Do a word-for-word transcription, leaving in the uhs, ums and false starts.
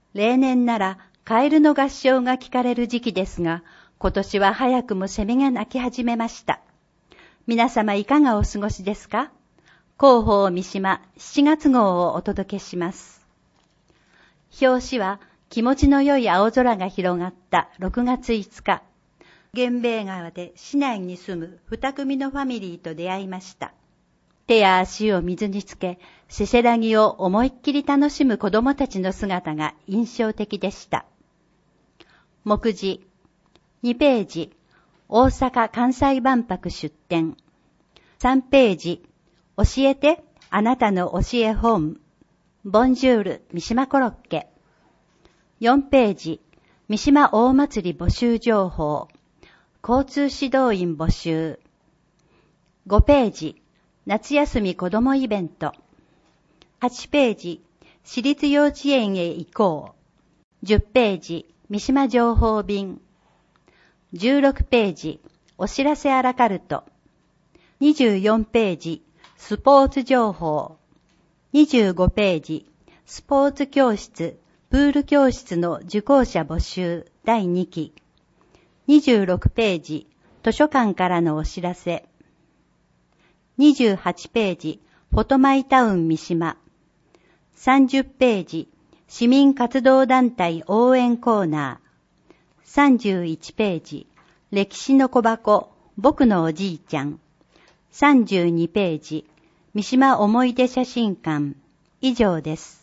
例年ならカエルの合唱が聞かれる時期ですが、今年は早くもセミが鳴き始めました。皆様いかがお過ごしですか？広報三島しちがつ号をお届けします。表紙は気持ちの良い青空が広がったろくがついつか、源兵衛川で市内に住む二組のファミリーと出会いました。手や足を水につけ、せせらぎを思いっきり楽しむ子供たちの姿が印象的でした。目次にページ、大阪・関西万博出展。さんページ、教えて、あなたの教え本。ボンジュール、三島コロッケ。よんページ、三島大祭り募集情報。交通指導員募集。ごページ、夏休み子どもイベント。はちページ、私立幼稚園へ行こう。じゅっページ、三島情報便。じゅうろくページ、お知らせアラカルト。にじゅうよんページ、スポーツ情報。にじゅうごページ、スポーツ教室、プール教室の受講者募集だいにき。にじゅうろくページ、図書館からのお知らせ。にじゅうはちページ、フォトマイタウン三島。さんじゅっページ、市民活動団体応援コーナー。さんじゅういちページ、歴史の小箱、僕のおじいちゃん。さんじゅうにページ、三島思い出写真館。以上です。